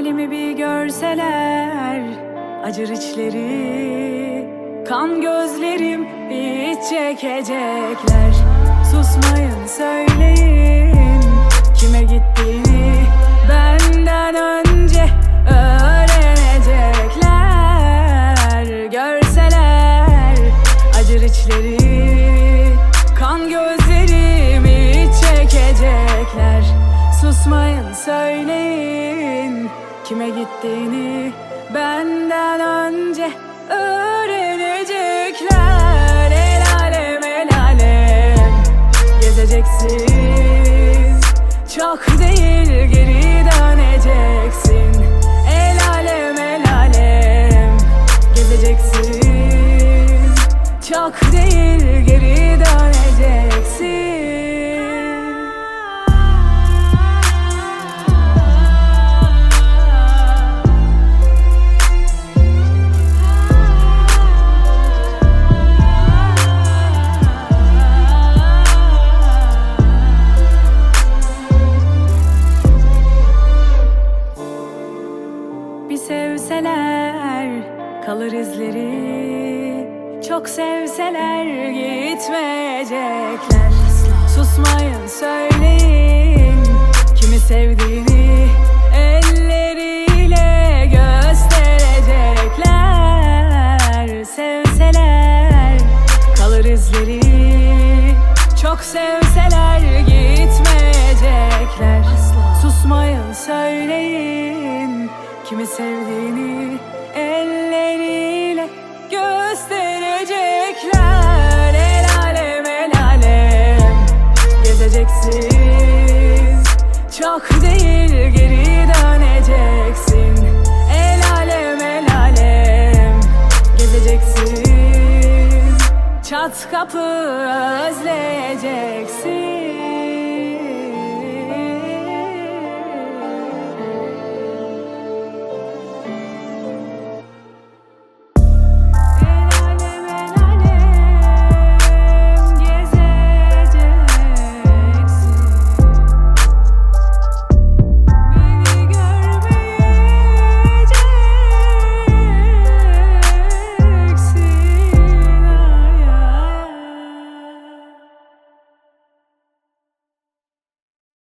halimi bir görseler, acır içleri, kan gözlerim hiç çekecekler. Susmayın, söyleyin kime gittiğini benden önce öğrenecekler. Görseler acır içleri, kan gözlerim hiç çekecekler. Susmayın, söyleyin kime gittiğini benden önce öğrenecekler. El alem, el alem gezeceksin, çok değil geri döneceksin. El alem, el alem gezeceksin, çok değil geri döneceksin. Bir sevseler kalır izleri, çok sevseler gitmeyecekler. Susmayın, söyleyin kimi sevdiğini elleriyle gösterecekler. Sevseler kalır izleri, çok sevseler gitmeyecekler. Susmayın, söyleyin kimi sevdiğini elleriyle gösterecekler. El alem, el alem gezeceksin, çok değil geri döneceksin. El alem, el alem gezeceksin, çat kapı özleyeceksin.